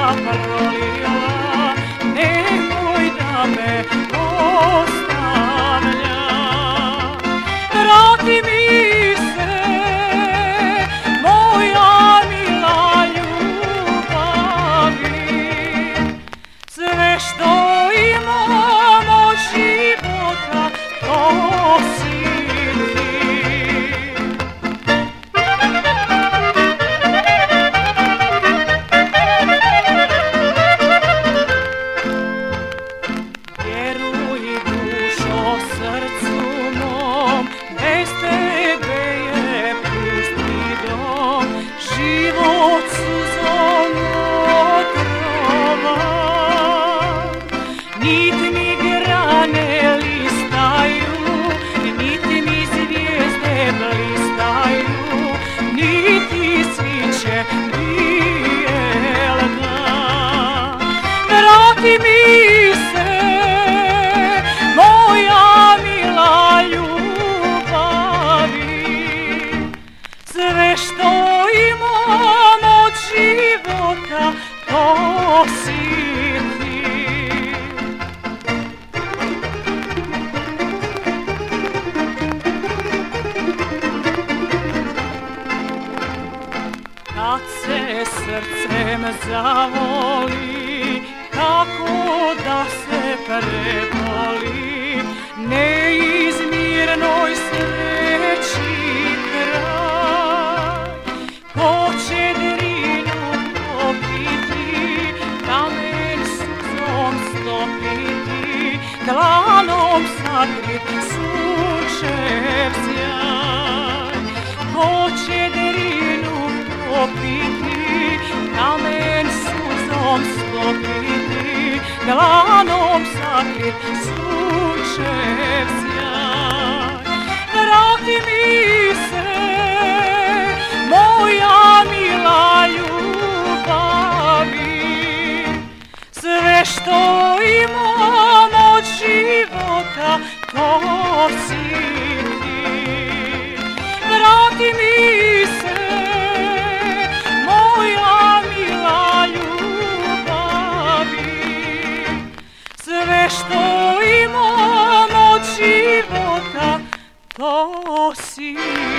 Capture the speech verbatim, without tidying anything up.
prolila, nemoj da me ostavlja. Vrati mi se, moja mila ljubavi, sve što imam od života, to si ti. Vjeruj dušo srcu mom, bez tebe je pusti dom, život suzom otrovan. Niti mi grane listaju, niti mi zvijezde blistaju, niti sviće bijel dan. Vrati mi se, moja mila ljubavi, sve što imam od života, to si ti. Kad se srcem zavoli, kako da se preboli, neizmjernoj sreći kraj. Ko će drinu popiti, kamen suzom stopiti, dlanom sakrit sunčev sjaj. Ko će drinu popiti, kamen suzom stopiti, dlanom sakrit sunčev sjaj. Vrati mi se, moja mila ljubavi, sve što imam od života, to si ti. Vrati mi se, moja mila ljubavi, sve što imam od života, to si